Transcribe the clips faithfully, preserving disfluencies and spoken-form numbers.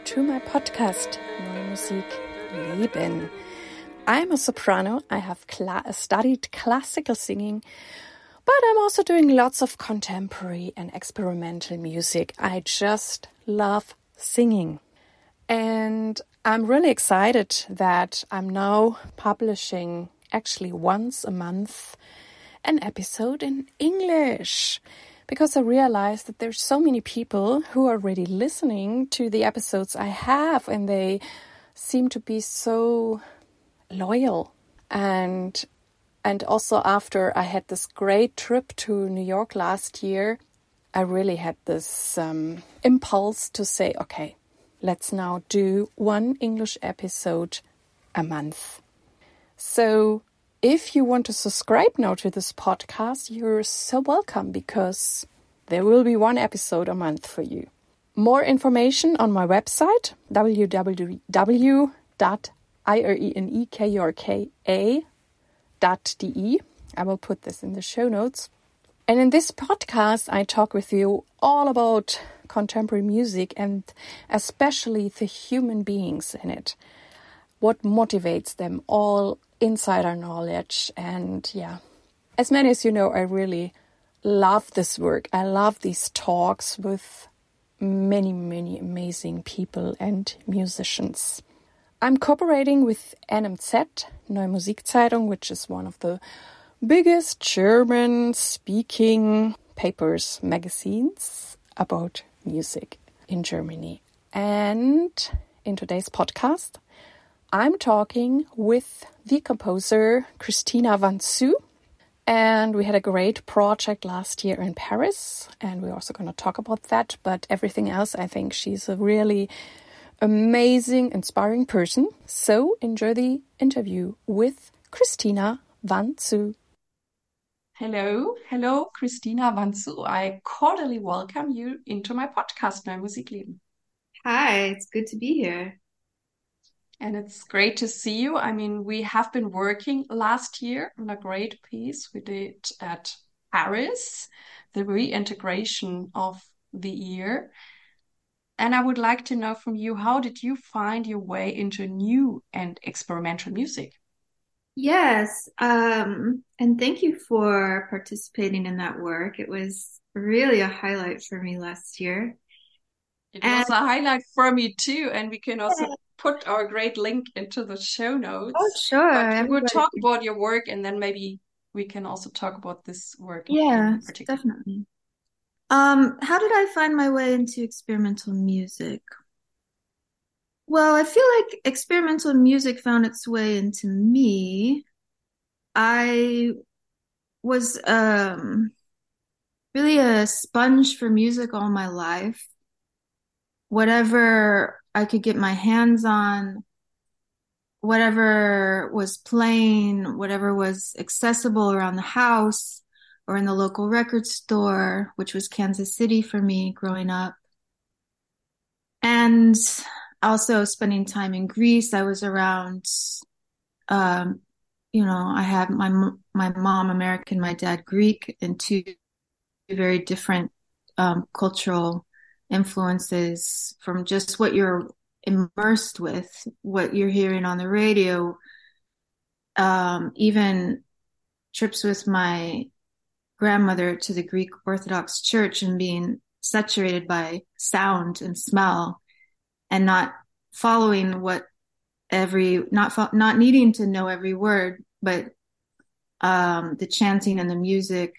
to my podcast, Neue Musik Leben. I'm a soprano. I have cla- studied classical singing, but I'm also doing lots of contemporary and experimental music. I just love singing. And I'm really excited that I'm now publishing actually once a month an episode in English, because I realized that there's so many people who are already listening to the episodes I have, and they seem to be so loyal. And and also after I had this great trip to New York last year, I really had this um, impulse to say, okay, let's now do one English episode a month. So if you want to subscribe now to this podcast, you're so welcome, because there will be one episode a month for you. More information on my website, w w w dot irenekurka dot d e. I will put this in the show notes. And in this podcast, I talk with you all about contemporary music, and especially the human beings in it. What motivates them, all insider knowledge. And yeah, as many as you know, I really love this work. I love these talks with many, many amazing people and musicians. I'm cooperating with N M Z, Neue Musikzeitung, which is one of the biggest German-speaking papers, magazines about music in Germany. And in today's podcast, I'm talking with the composer Christina Vanzou, and we had a great project last year in Paris, and we're also going to talk about that, but everything else, I think she's a really amazing, inspiring person. So enjoy the interview with Christina Vanzou. Hello, hello, Christina Vanzou. I cordially welcome you into my podcast, Neue Musik Leben. Hi, it's good to be here. And it's great to see you. I mean, we have been working last year on a great piece we did at Paris, the reintegration of the ear. And I would like to know from you, how did you find your way into new and experimental music? Yes, um, and thank you for participating in that work. It was really a highlight for me last year. It And was a highlight for me too, and we can also put our great link into the show notes. oh, sure, But we will everybody. talk about your work, and then maybe we can also talk about this work Yeah, in particular. definitely. Um, how did I find my way into experimental music? Well, I feel like experimental music found its way into me. I was um really a sponge for music all my life. Whatever I could get my hands on, whatever was playing, whatever was accessible around the house or in the local record store, which was Kansas City for me growing up. And also spending time in Greece. I was around, um, you know, I have my, my mom American, my dad Greek, and two very different um, cultural influences from just what you're immersed with, what you're hearing on the radio, um, even trips with my grandmother to the Greek Orthodox Church and being saturated by sound and smell and not following what every, not, fo- not needing to know every word, but um, the chanting and the music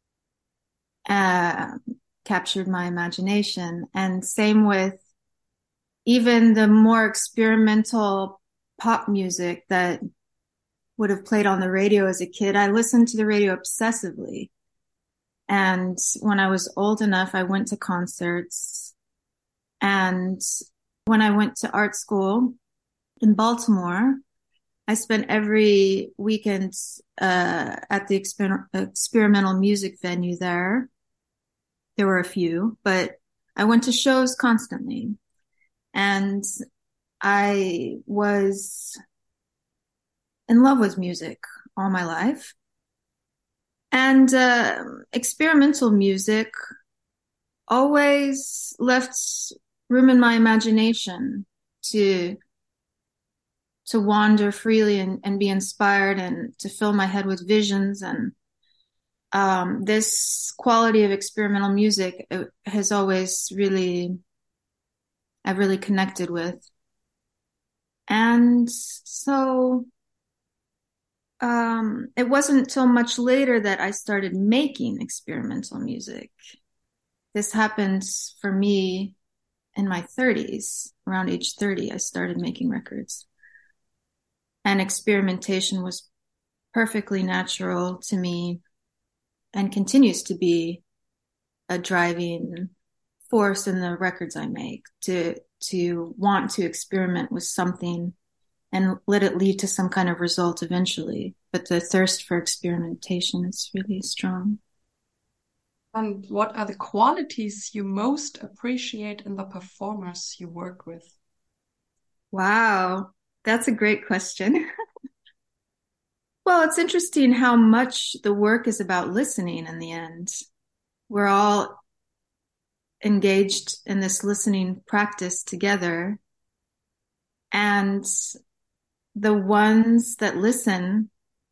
uh, captured my imagination. And same with even the more experimental pop music that would have played on the radio as a kid. I listened to the radio obsessively. And when I was old enough, I went to concerts. And when I went to art school in Baltimore, I spent every weekend uh, at the exper- experimental music venue there. There were a few, but I went to shows constantly. And I was in love with music all my life. And uh, experimental music always left room in my imagination to to wander freely and, and be inspired and to fill my head with visions. And um, this quality of experimental music has always really, I've really connected with. And so um, it wasn't until much later that I started making experimental music. This happened for me in my thirties. Around age thirty, I started making records. And experimentation was perfectly natural to me and continues to be a driving force in the records I make, to to want to experiment with something and let it lead to some kind of result eventually. But the thirst for experimentation is really strong. And what are the qualities you most appreciate in the performers you work with? Wow, that's a great question. Well, it's interesting how much the work is about listening in the end. We're all engaged in this listening practice together. And the ones that listen,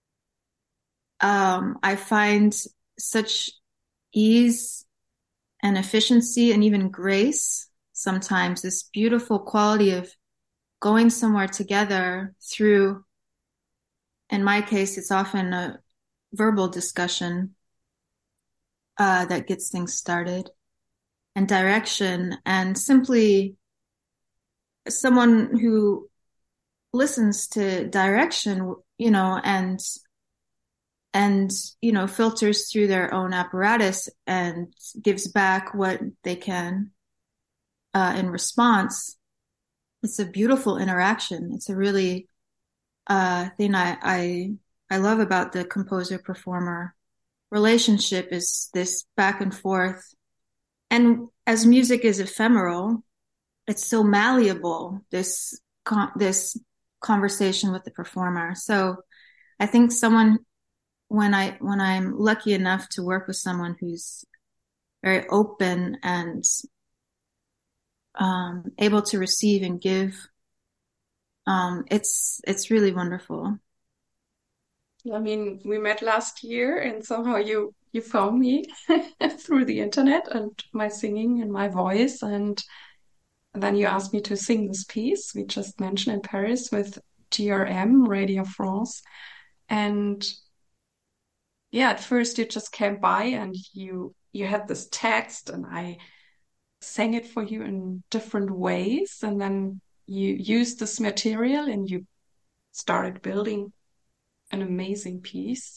um, I find such ease and efficiency and even grace sometimes, this beautiful quality of going somewhere together through, in my case, it's often a verbal discussion uh, that gets things started, and direction, and simply someone who listens to direction, you know, and and you know, filters through their own apparatus and gives back what they can uh, in response. It's a beautiful interaction. It's a really uh, thing I, I I love about the composer performer relationship, is this back and forth. And as music is ephemeral, it's so malleable, this con- this conversation with the performer. So I think someone, when I when I'm lucky enough to work with someone who's very open and um, able to receive and give, um, it's it's really wonderful. I mean, we met last year, and somehow you you found me through the internet and my singing and my voice, and then you asked me to sing this piece we just mentioned in Paris with G R M, Radio France. And yeah, at first you just came by and you you had this text, and I sang it for you in different ways, and then you used this material and you started building an amazing piece.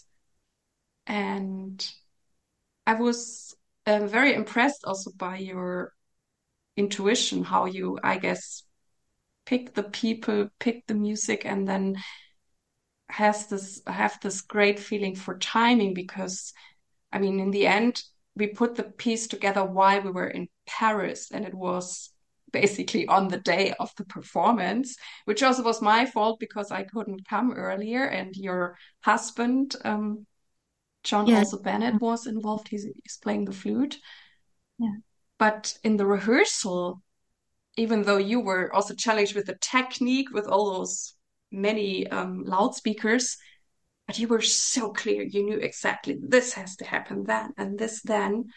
And I was uh, very impressed also by your intuition, how you, I guess, pick the people, pick the music, and then has this have this great feeling for timing. Because I mean, in the end, we put the piece together while we were in Paris, and it was basically on the day of the performance, which also was my fault because I couldn't come earlier. And your husband, um, John Yeah. also Bennett, was involved. He's, he's playing the flute. Yeah. But in the rehearsal, even though you were also challenged with the technique, with all those many um, loudspeakers, but you were so clear. You knew exactly this has to happen then and this then.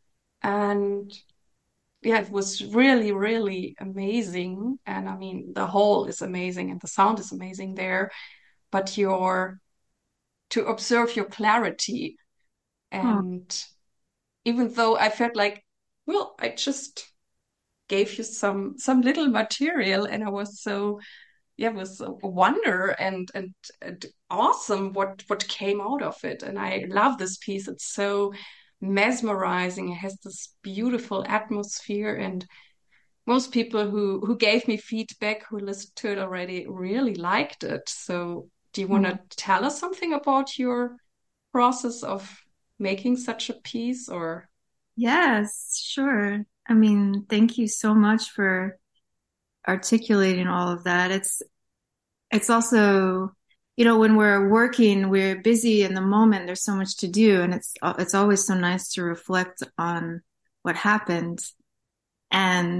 And yeah, it was really, really amazing. And I mean, the whole is amazing and the sound is amazing there. But your to observe your clarity. Oh. And even though I felt like, well, I just gave you some some little material, and I was so yeah, it was a wonder and, and and awesome what what came out of it. And I love this piece. It's so mesmerizing. It has this beautiful atmosphere, and most people who who gave me feedback, who listened to it already, really liked it. So do you want to tell us something about your process of making such a piece? Or Yes, sure. I mean, thank you so much for articulating all of that. It's it's also, you know, when we're working, we're busy in the moment. There's so much to do, and it's it's always so nice to reflect on what happened. And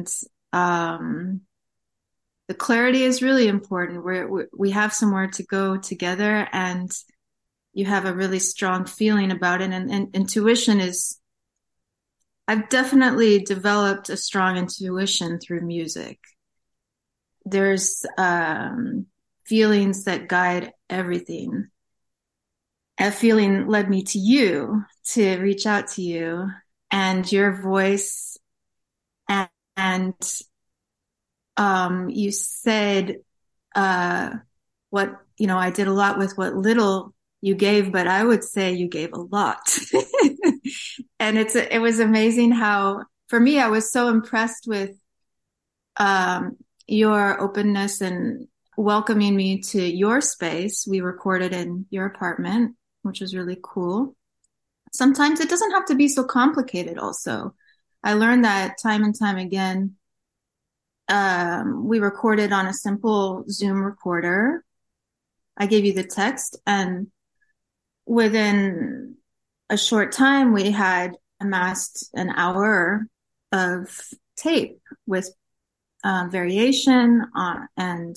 um, the clarity is really important. We're, we have somewhere to go together, and you have a really strong feeling about it. And, and intuition is, I've definitely developed a strong intuition through music. There's um, feelings that guide everything. A feeling led me to you, to reach out to you, and your voice. And, and um, you said uh, what, you know, I did a lot with what little you gave, but I would say you gave a lot. And it's, it was amazing how, for me, I was so impressed with, um, your openness and welcoming me to your space. We recorded in your apartment, which was really cool. Sometimes it doesn't have to be so complicated also. I learned that time and time again. Um, we recorded on a simple Zoom recorder. I gave you the text, and within a short time, we had amassed an hour of tape with uh, variation on, and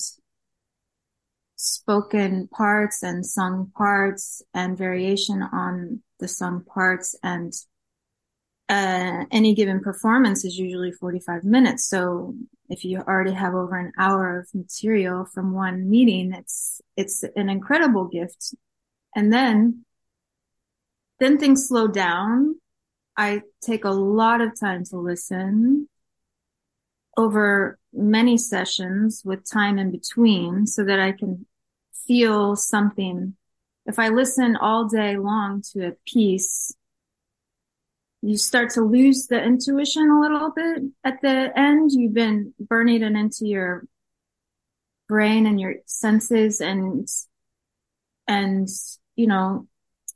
spoken parts and sung parts and variation on the sung parts. And uh, any given performance is usually forty-five minutes. So if you already have over an hour of material from one meeting, it's it's an incredible gift. And then then things slow down. I take a lot of time to listen over many sessions with time in between so that I can feel something. If I listen all day long to a piece, you start to lose the intuition a little bit at the end. You've been burning it into your brain and your senses, and, and, you know,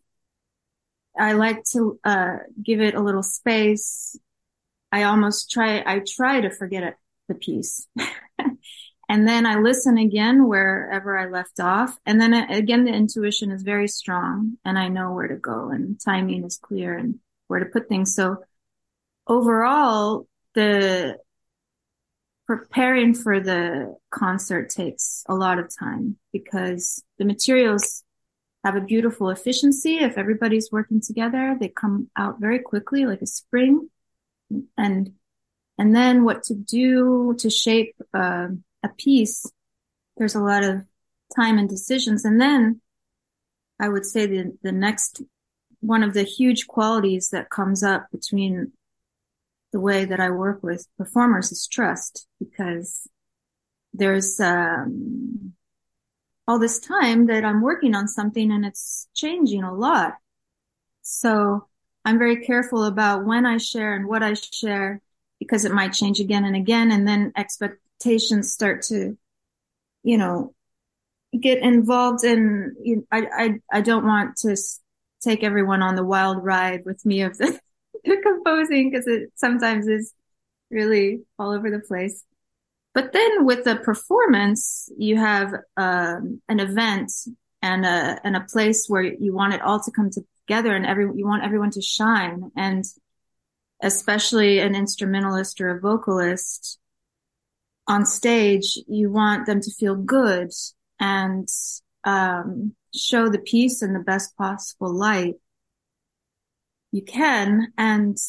I like to, uh, give it a little space. I almost try, I try to forget it, the piece. And then I listen again wherever I left off. And then again, the intuition is very strong, and I know where to go, and timing is clear, and where to put things. So overall, the preparing for the concert takes a lot of time, because the materials have a beautiful efficiency. If everybody's working together, they come out very quickly, like a spring. And, and then what to do to shape uh, a piece, there's a lot of time and decisions. And then I would say the, the next one of the huge qualities that comes up between the way that I work with performers is trust, because there's um, all this time that I'm working on something and it's changing a lot. So I'm very careful about when I share and what I share, because it might change again and again. And then expectations start to, you know, get involved in, you know, I, I, I don't want to take everyone on the wild ride with me of the, the composing, because it sometimes is really all over the place. But then with the performance, you have um, an event and a and a place where you want it all to come together, and every you want everyone to shine. And especially an instrumentalist or a vocalist on stage, you want them to feel good and um, show the piece in the best possible light you can. And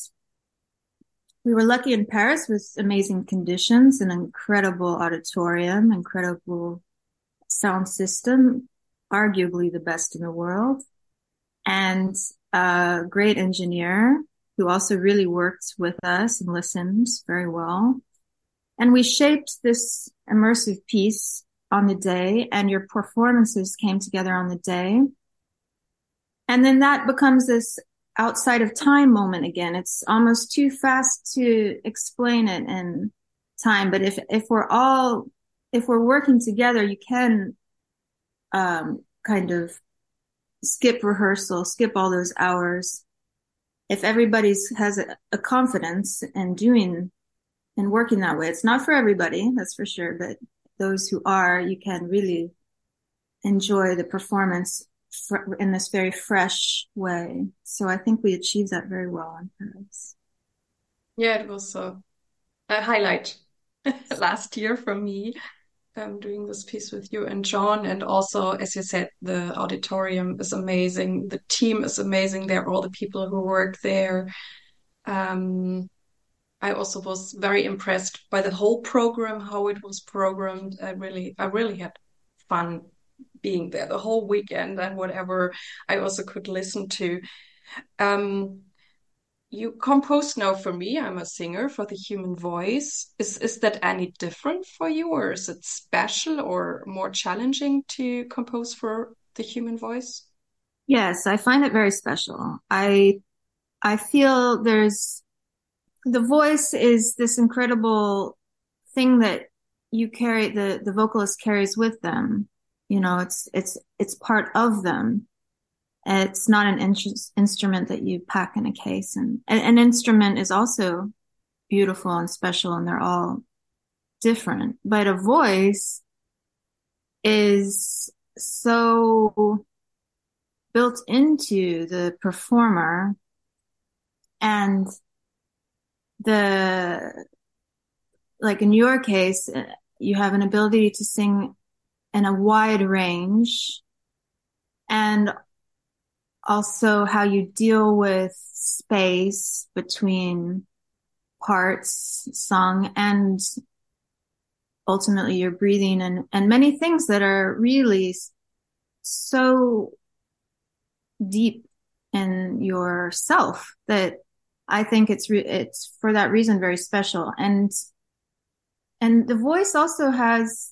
we were lucky in Paris with amazing conditions, an incredible auditorium, incredible sound system, arguably the best in the world, and a great engineer who also really worked with us and listened very well. And we shaped this immersive piece on the day, and your performances came together on the day. And then that becomes this outside of time moment again. It's almost too fast to explain it in time. But if, if we're all, if we're working together, you can, um, kind of skip rehearsal, skip all those hours. If everybody's has a, a confidence in doing and working that way. It's not for everybody, that's for sure. But those who are, you can really enjoy the performance in this very fresh way. So I think we achieved that very well in Paris. Yeah, it was uh, a highlight last year for me, um, doing this piece with you and John. And also, as you said, the auditorium is amazing. The team is amazing. There are all the people who work there. Um, I also was very impressed by the whole program, how it was programmed. I really, I really had fun being there the whole weekend and whatever I also could listen to. Um, you compose now for me. I'm a singer for the human voice. Is is that any different for you, or is it special or more challenging to compose for the human voice? Yes, I find it very special. I I feel there's the voice is this incredible thing that you carry the the vocalist carries with them. You know, it's it's it's part of them. It's not an in- instrument that you pack in a case. And an instrument is also beautiful and special, and they're all different. But a voice is so built into the performer, and the, like in your case, you have an ability to sing in a wide range, and also how you deal with space between parts sung and ultimately your breathing and, and many things that are really so deep in yourself that I think it's re- it's for that reason very special. And and the voice also has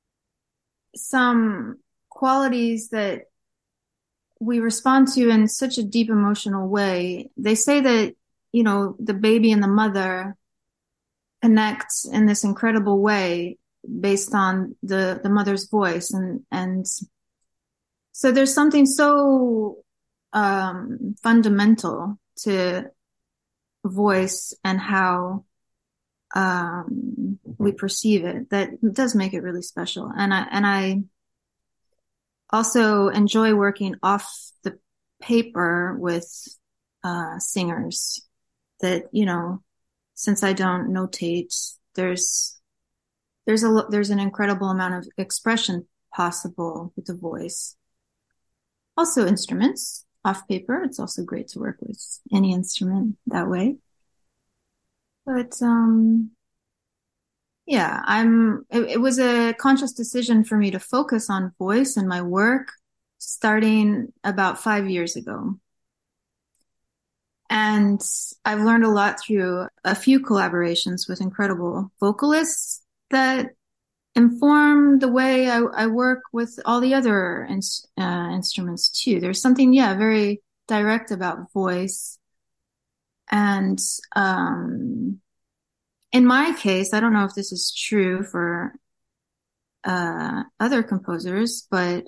some qualities that we respond to in such a deep emotional way. They say that, you know, the baby and the mother connect in this incredible way based on the, the mother's voice. And, and so there's something so, um, fundamental to voice and how, um, we perceive it that does make it really special. And I, and I, also enjoy working off the paper with uh, singers that, you know, since I don't notate, there's there's a there's an incredible amount of expression possible with the voice. Also instruments off paper. It's also great to work with any instrument that way. But um yeah, I'm, it, it was a conscious decision for me to focus on voice in my work starting about five years ago. And I've learned a lot through a few collaborations with incredible vocalists that inform the way I, I work with all the other in, uh, instruments too. There's something, yeah, very direct about voice. And, um, in my case, I don't know if this is true for uh, other composers, but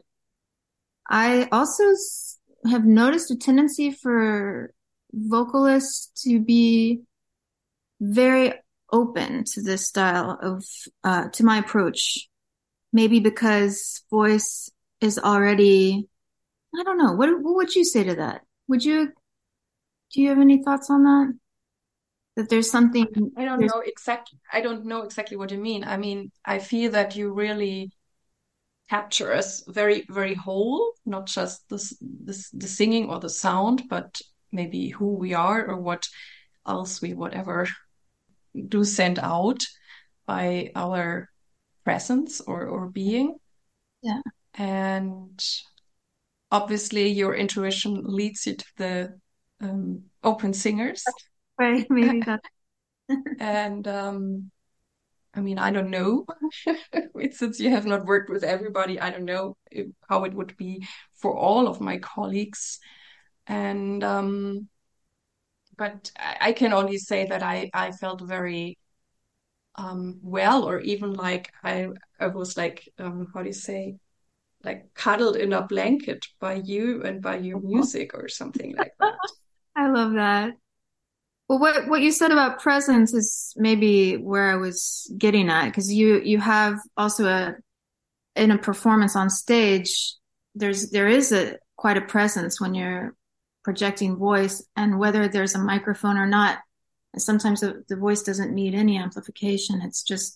I also have noticed a tendency for vocalists to be very open to this style of, uh, to my approach. Maybe because voice is already, I don't know. What, what would you say to that? Would you, do you have any thoughts on that? That there's something. I don't know exactly. I don't know exactly what you mean. I mean, I feel that you really capture us very, very whole, not just this, this, the singing or the sound, but maybe who we are or what else we whatever do send out by our presence or or being. Yeah. And obviously, your intuition leads you to the um, open singers. Right, maybe that. And um, I mean, I don't know. Since you have not worked with everybody, I don't know if, how it would be for all of my colleagues. And um, but I, I can only say that I I felt very um well, or even like I I was like um how do you say, like cuddled in a blanket by you and by your music or something like that. I love that. Well, what, what you said about presence is maybe where I was getting at, because you, you have also a, in a performance on stage, there's, there is a quite a presence when you're projecting voice, and whether there's a microphone or not, sometimes the, the voice doesn't need any amplification. It's just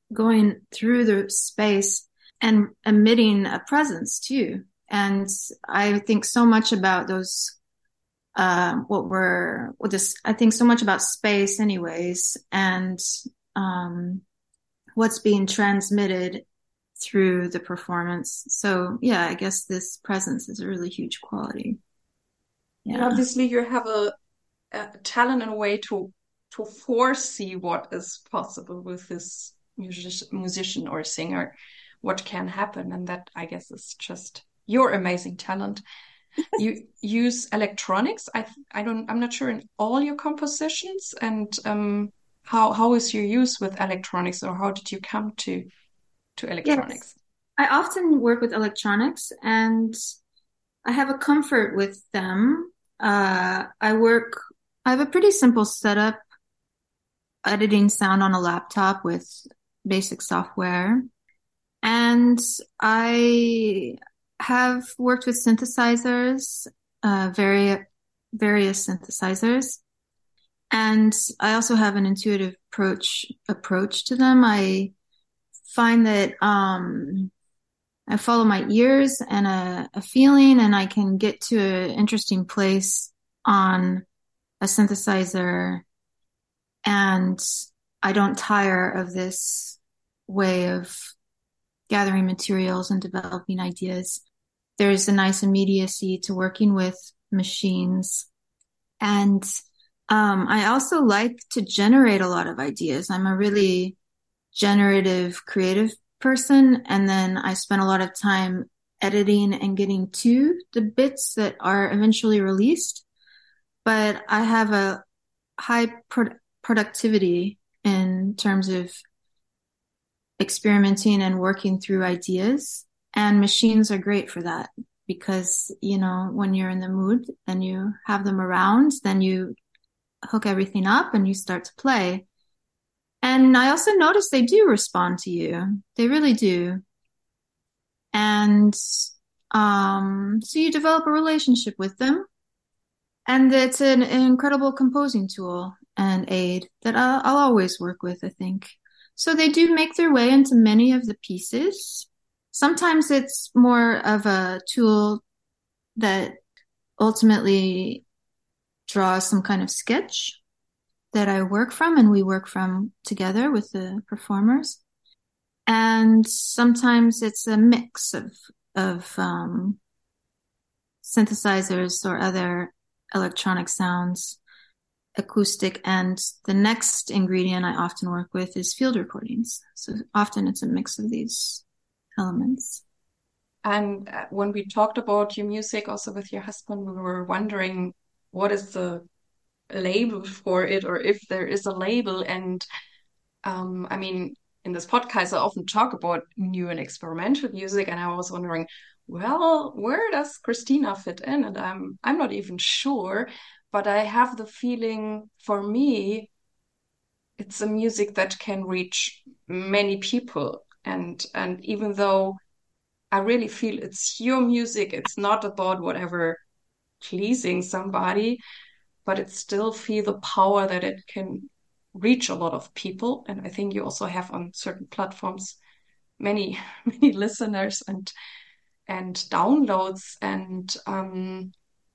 going through the space and emitting a presence too. And I think so much about those, uh, what we're, what this, I think so much about space anyways, and, um, what's being transmitted through the performance. So yeah, I guess this presence is a really huge quality. And Yeah. obviously you have a, a talent in a way to to foresee what is possible with this music, musician or singer, what can happen. And that, I guess, is just your amazing talent. You use electronics. I I don't I'm not sure in all your compositions. And um how how is your use with electronics, or how did you come to to Yes. electronics? I often work with electronics and I have a comfort with them. Uh, I work, I have a pretty simple setup, editing sound on a laptop with basic software. And I have worked with synthesizers, uh, very, various synthesizers. And I also have an intuitive approach, approach to them. I find that, um, I follow my ears and a, a feeling, and I can get to an interesting place on a synthesizer, and I don't tire of this way of gathering materials and developing ideas. There's a nice immediacy to working with machines. And um, I also like to generate a lot of ideas. I'm a really generative, creative person. And then I spend a lot of time editing and getting to the bits that are eventually released. But I have a high pro- productivity in terms of experimenting and working through ideas. And machines are great for that because, you know, when you're in the mood and you have them around, then you hook everything up and you start to play. And I also notice they do respond to you. They really do. And um, so you develop a relationship with them. And it's an, an incredible composing tool and aid that I'll, I'll always work with, I think. So they do make their way into many of the pieces. Sometimes it's more of a tool that ultimately draws some kind of sketch that I work from, and we work from together with the performers. And sometimes it's a mix of, of, um, synthesizers or other electronic sounds, acoustic. And the next ingredient I often work with is field recordings. So often it's a mix of these elements. And uh, when we talked about your music also with your husband, we were wondering what is the label for it, or if there is a label. And um, I mean, in this podcast, I often talk about new and experimental music, and I was wondering, well, where does Christina fit in? And I'm I'm not even sure, but I have the feeling for me, it's a music that can reach many people. And and even though I really feel it's your music, it's not about whatever pleasing somebody, but it still feel the power that it can reach a lot of people. And I think you also have on certain platforms many, many listeners and and downloads. And um,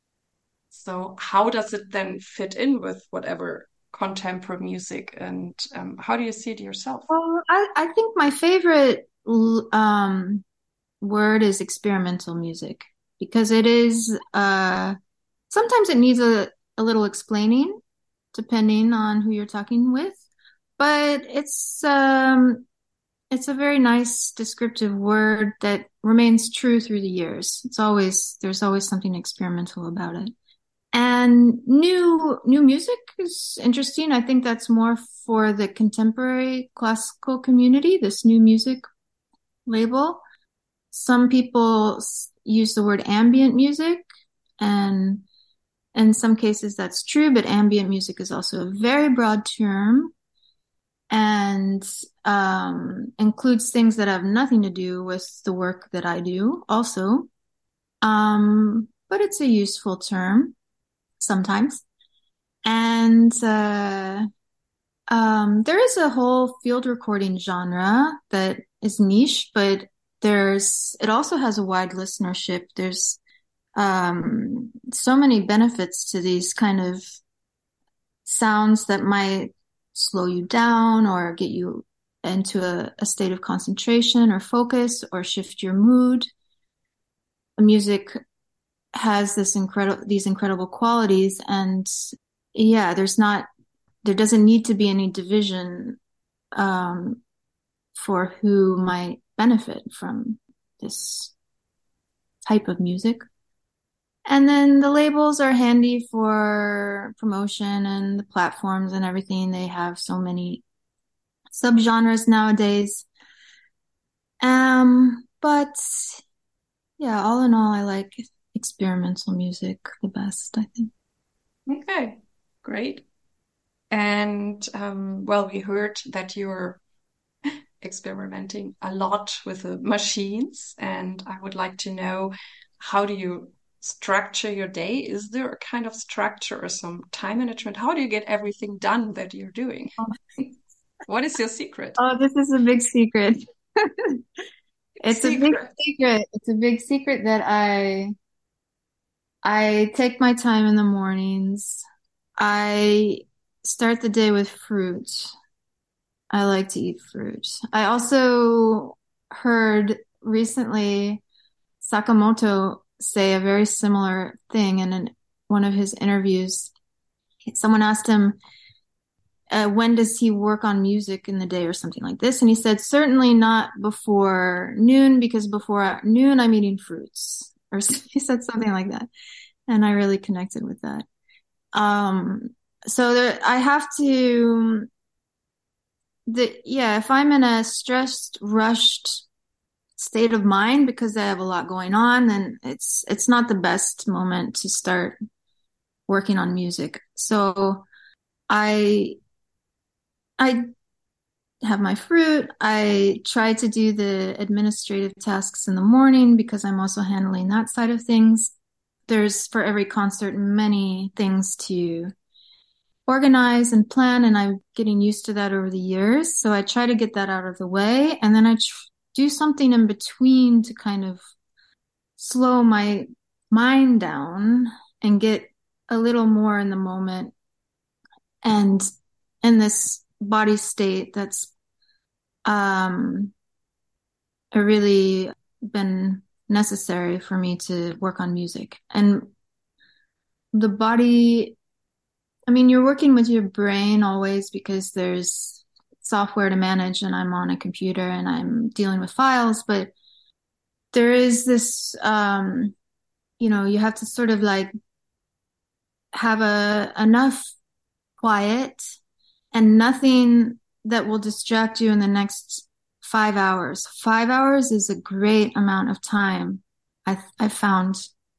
so how does it then fit in with whatever contemporary music? And um, how do you see it yourself? Well, I, I think my favorite um, word is experimental music because it is, uh, sometimes it needs a, a little explaining depending on who you're talking with, but it's, um, it's a very nice descriptive word that remains true through the years. It's always, there's always something experimental about it. And new, new music is interesting. I think that's more for the contemporary classical community, this new music label. Some people use the word ambient music, and in some cases that's true, but ambient music is also a very broad term and um, includes things that have nothing to do with the work that I do also. Um, but it's a useful term sometimes. And uh, Um, there is a whole field recording genre that is niche, but there's, it also has a wide listenership. There's, um, so many benefits to these kind of sounds that might slow you down or get you into a, a state of concentration or focus or shift your mood. Music has this incredible, these incredible qualities. And yeah, there's not, there doesn't need to be any division, um, for who might benefit from this type of music. And then the labels are handy for promotion and the platforms and everything. They have so many subgenres nowadays. Um, but yeah, all in all, I like experimental music the best, I think. Okay, great. And um, well, we heard that you're experimenting a lot with the machines, and I would like to know, how do you structure your day? Is there a kind of structure or some time management? How do you get everything done that you're doing? What is your secret? Oh, this is a big secret. It's a big Secret. secret. It's a big secret that I I take my time in the mornings. I start the day with fruit. I like to eat fruit. I also heard recently Sakamoto say a very similar thing in an, one of his interviews. Someone asked him, uh, when does he work on music in the day or something like this? And he said, certainly not before noon, because before noon I'm eating fruits. Or he said something like that. And I really connected with that. Um, so there, I have to, the, yeah, if I'm in a stressed, rushed state of mind because I have a lot going on, then it's, it's not the best moment to start working on music. So I, I have my fruit. I try to do the administrative tasks in the morning because I'm also handling that side of things. There's, for every concert, many things to organize and plan, and I'm getting used to that over the years. So I try to get that out of the way, and then I tr- do something in between to kind of slow my mind down and get a little more in the moment and in this body state that's um really been necessary for me to work on music. And the body, I mean, you're working with your brain always because there's software to manage and I'm on a computer and I'm dealing with files, but there is this, um, you know, you have to sort of like have a, enough quiet and nothing that will distract you in the next five hours. Five hours is a great amount of time. I, I found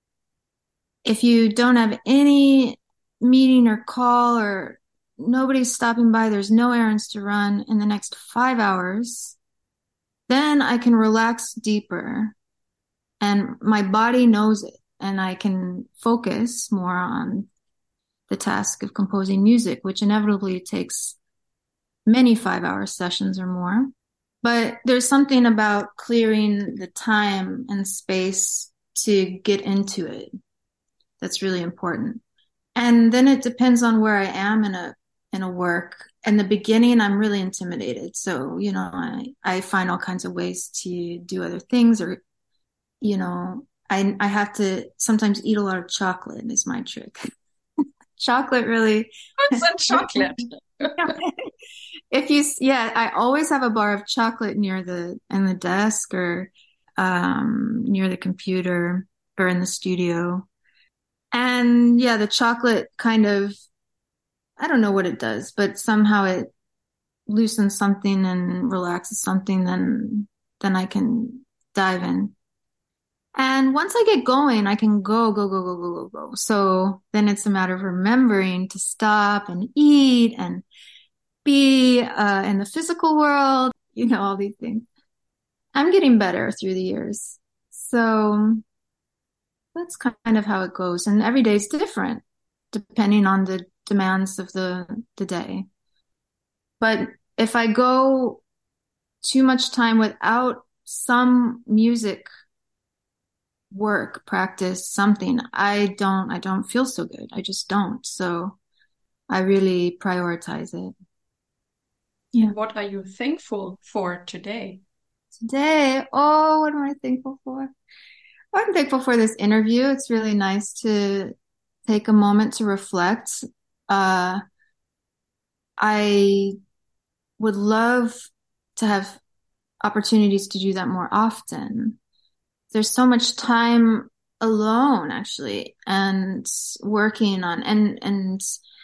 if you don't have any meeting or call or nobody's stopping by, there's no errands to run in the next five hours, then I can relax deeper and my body knows it and I can focus more on the task of composing music, which inevitably takes many five hour sessions or more. But there's something about clearing the time and space to get into it that's really important. And then it depends on where I am in a in a work. In the beginning, I'm really intimidated. So, you know, I, I find all kinds of ways to do other things, or, you know, I I have to sometimes eat a lot of chocolate is my trick. Chocolate really. What's a chocolate? If you, yeah, I always have a bar of chocolate near the, in the desk or, um, near the computer or in the studio. And yeah, the chocolate kind of, I don't know what it does, but somehow it loosens something and relaxes something, then, then I can dive in. And once I get going, I can go, go, go, go, go, go, go. So then it's a matter of remembering to stop and eat and be uh, in the physical world, you know, all these things. I'm getting better through the years. So that's kind of how it goes. And every day is different depending on the demands of the, the day. But if I go too much time without some music work, practice, something, I don't, I don't feel so good. I just don't. So I really prioritize it. Yeah. And what are you thankful for today? Today, oh, what am I thankful for? I'm thankful for this interview. It's really nice to take a moment to reflect. Uh, I would love to have opportunities to do that more often. There's so much time alone, actually, and working on and and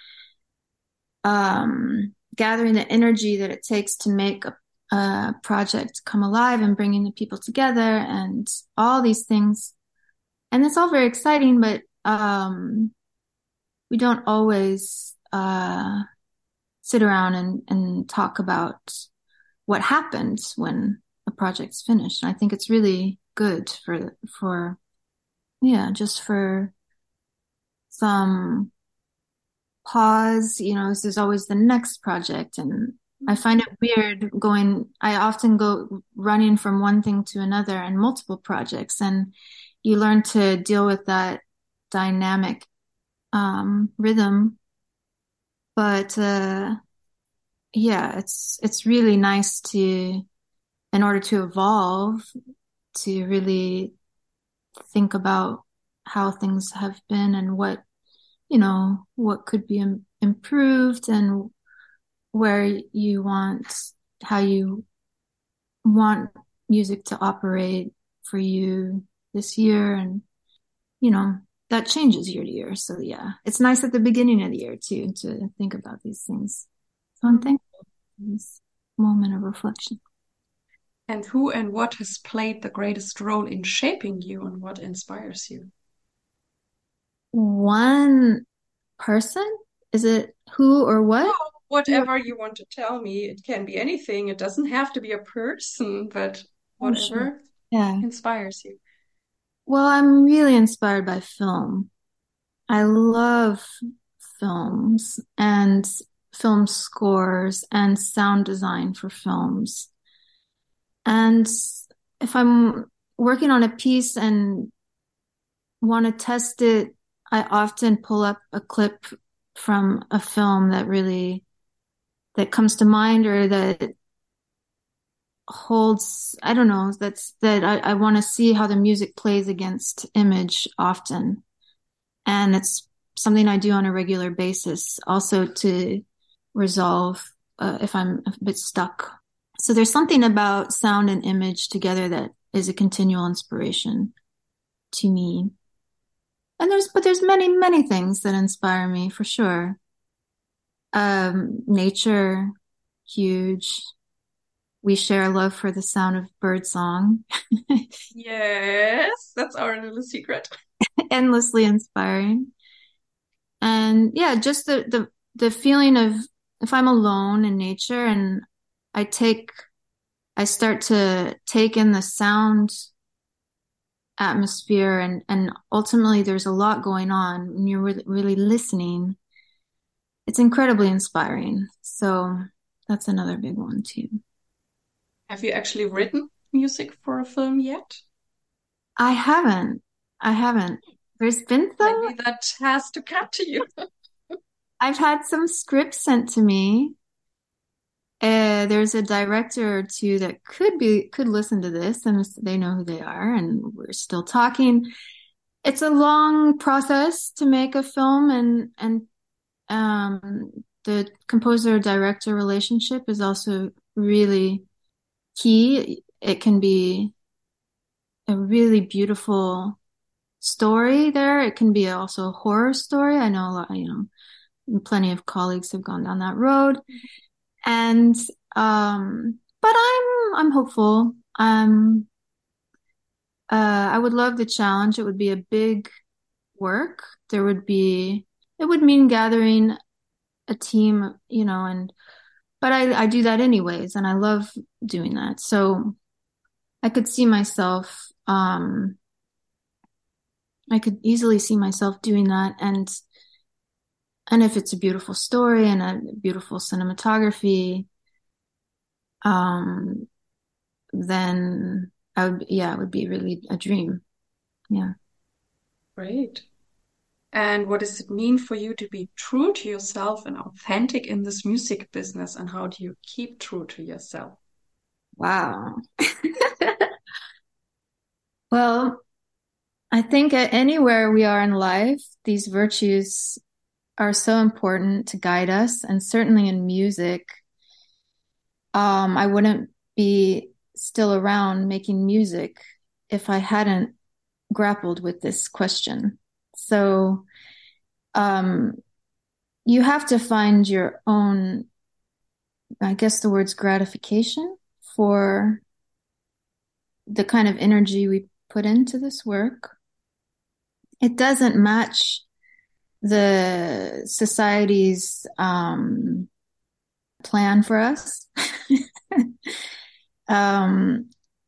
um, gathering the energy that it takes to make a, a project come alive and bringing the people together and all these things. And it's all very exciting, but um, we don't always uh, sit around and, and talk about what happened when a project's finished. And I think it's really good for, for, yeah, just for some pause, you know, there's always the next project. And I find it weird going, I often go running from one thing to another and multiple projects. And you learn to deal with that dynamic um, rhythm. But uh, yeah, it's it's really nice to, in order to evolve, to really think about how things have been and what, you know, what could be im- improved and where you want, how you want music to operate for you this year. And, you know, that changes year to year. So yeah, it's nice at the beginning of the year too, to think about these things. So I'm thankful for this moment of reflection. And who and what has played the greatest role in shaping you, and what inspires you? One person? Is it who or what? No, whatever you want to tell me. It can be anything. It doesn't have to be a person, but whatever oh, sure. yeah. inspires you. Well, I'm really inspired by film. I love films and film scores and sound design for films. And if I'm working on a piece and want to test it, I often pull up a clip from a film that really, that comes to mind or that holds, I don't know, that's, that I, I want to see how the music plays against image often. And it's something I do on a regular basis also to resolve uh, if I'm a bit stuck. So there's something about sound and image together that is a continual inspiration to me. And there's, but there's many, many things that inspire me for sure. Um, nature, huge. We share a love for the sound of birdsong. Yes, that's our little secret. Endlessly inspiring. And yeah, just the, the, the feeling of if I'm alone in nature and I take, I start to take in the sound atmosphere and, and ultimately there's a lot going on when you're really, really listening. It's incredibly inspiring. So that's another big one too. Have you actually written music for a film yet? I haven't. I haven't. There's been some. Maybe that has to come to you. I've had some scripts sent to me. Uh, there's a director or two that could be could listen to this, and they know who they are, and we're still talking. It's a long process to make a film, and and um, the composer-director relationship is also really key. It can be a really beautiful story there. It can be also a horror story. I know a lot, you know, plenty of colleagues have gone down that road. And, um, but I'm, I'm hopeful. Um, uh, I would love the challenge. It would be a big work. There would be, it would mean gathering a team, you know, and, but I, I do that anyways, and I love doing that. So I could see myself, um, I could easily see myself doing that. And and if it's a beautiful story and a beautiful cinematography, um, then I would, yeah, it would be really a dream. Yeah. Great. And what does it mean for you to be true to yourself and authentic in this music business? And how do you keep true to yourself? Wow. Well, I think anywhere we are in life, these virtues are so important to guide us. And certainly in music, um, I wouldn't be still around making music if I hadn't grappled with this question. So, um, you have to find your own, I guess the word's gratification for the kind of energy we put into this work. It doesn't match the society's um, plan for us. um,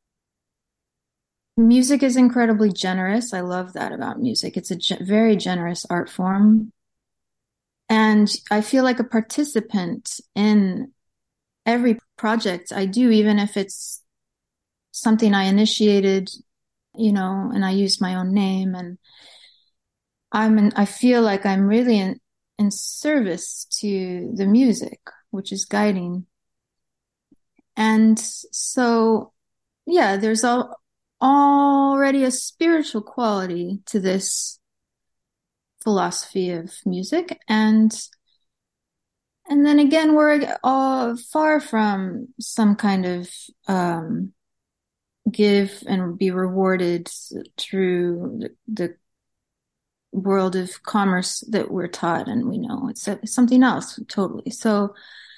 music is incredibly generous. I love that about music. It's a ge- very generous art form. And I feel like a participant in every project I do, even if it's something I initiated, you know, and I used my own name, and I'm in, I feel like I'm really in, in service to the music, which is guiding. And so, yeah, there's all, already a spiritual quality to this philosophy of music. And, and then again, we're all far from some kind of, um, give and be rewarded through the, the world of commerce that we're taught and we know. It's, a, it's something else totally. So,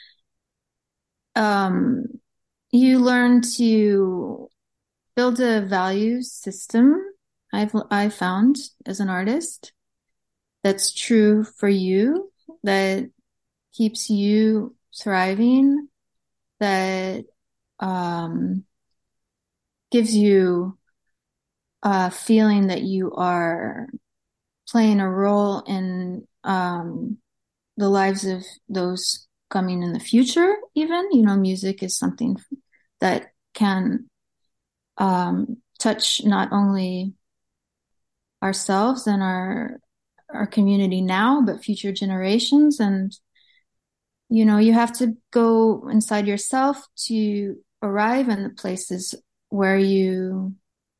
um, you learn to build a value system. I've, I found as an artist that's true for you, that keeps you thriving, that, um, gives you a feeling that you are playing a role in um, the lives of those coming in the future, even. You know, music is something that can um, touch not only ourselves and our our community now, but future generations. And, you know, you have to go inside yourself to arrive in the places where you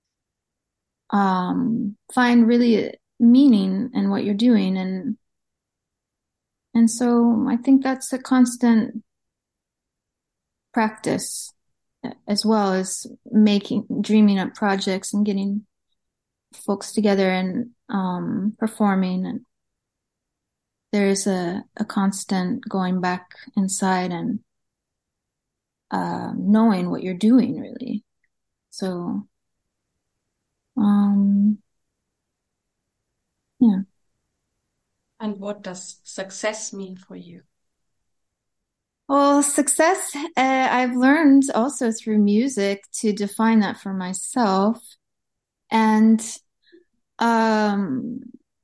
um, find really meaning in what you're doing. And, and so I think that's a constant practice, as well as making, dreaming up projects and getting folks together and, um, performing. And there's a, a constant going back inside and, uh, knowing what you're doing, really. So, um, yeah. And what does success mean for you? Well, success, uh, I've learned also through music to define that for myself. And, um,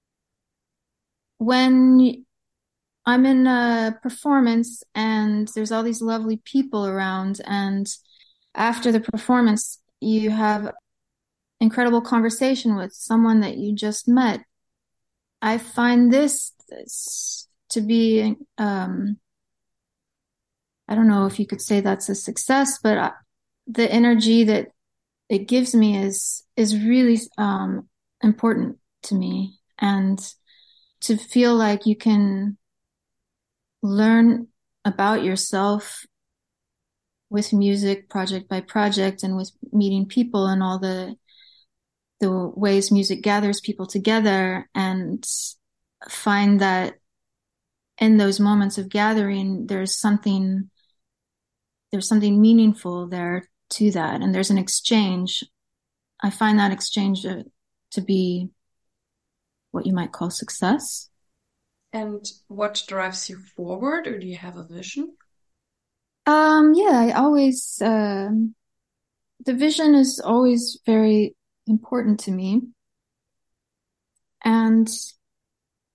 when I'm in a performance and there's all these lovely people around, and after the performance, you have incredible conversation with someone that you just met. I find this, this to be, um, I don't know if you could say that's a success, but I, the energy that it gives me is, is really, um, important to me. And to feel like you can learn about yourself with music, project by project, and with meeting people and all the, the ways music gathers people together, and find that in those moments of gathering, there's something, there's something meaningful there to that. And there's an exchange. I find that exchange to, to be what you might call success. And what drives you forward, or do you have a vision? Um, yeah, I always, um, the vision is always very important to me. And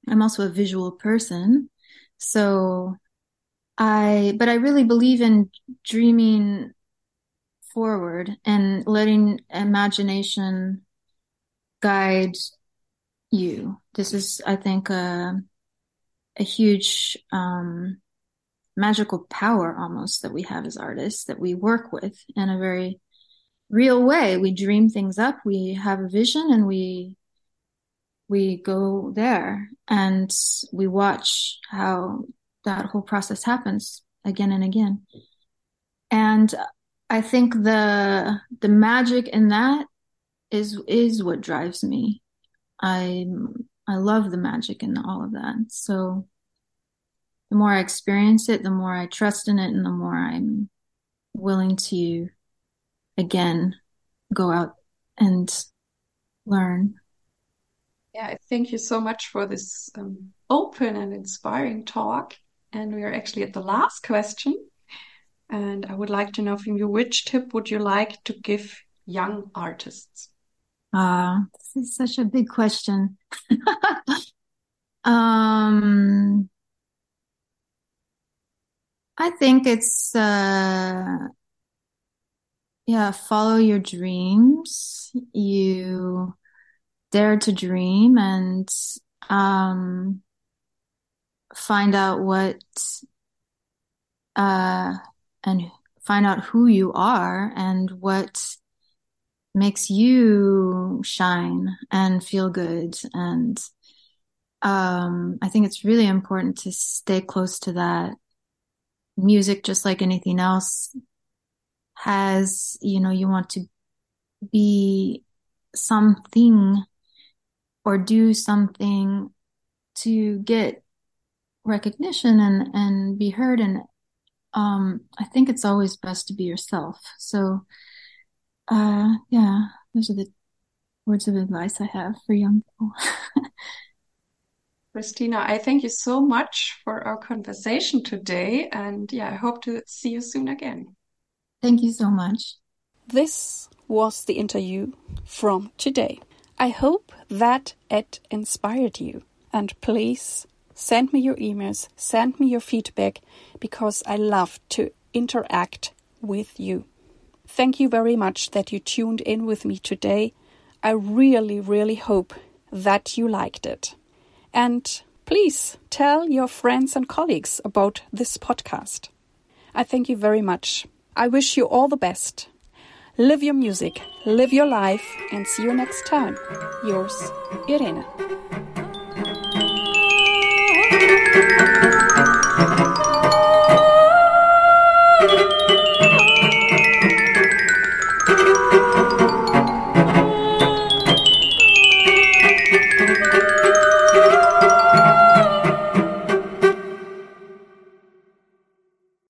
I'm also a visual person. So I, but I really believe in dreaming forward and letting imagination guide you. This is, I think, a, a huge, um, magical power almost that we have as artists that we work with in a very real way. We dream things up. We have a vision and we, we go there and we watch how that whole process happens again and again. And I think the, the magic in that is, is what drives me. I, I love the magic in all of that. So the more I experience it, the more I trust in it, and the more I'm willing to, again, go out and learn. Yeah, thank you so much for this um, open and inspiring talk. And we are actually at the last question. And I would like to know from you, which tip would you like to give young artists? Ah, uh, this is such a big question. um, I think it's, uh, yeah, follow your dreams. You dare to dream and, um, find out what, uh, and find out who you are and what makes you shine and feel good. And, um, I think it's really important to stay close to that. Music, just like anything else, has, you know, you want to be something or do something to get recognition and, and be heard. And, um, I think it's always best to be yourself. So, uh, yeah, those are the words of advice I have for young people. Christina, I thank you so much for our conversation today. And yeah, I hope to see you soon again. Thank you so much. This was the interview from today. I hope that it inspired you. And please send me your emails, send me your feedback, because I love to interact with you. Thank you very much that you tuned in with me today. I really, really hope that you liked it. And please tell your friends and colleagues about this podcast. I thank you very much. I wish you all the best. Live your music, live your life, and see you next time. Yours, Irene.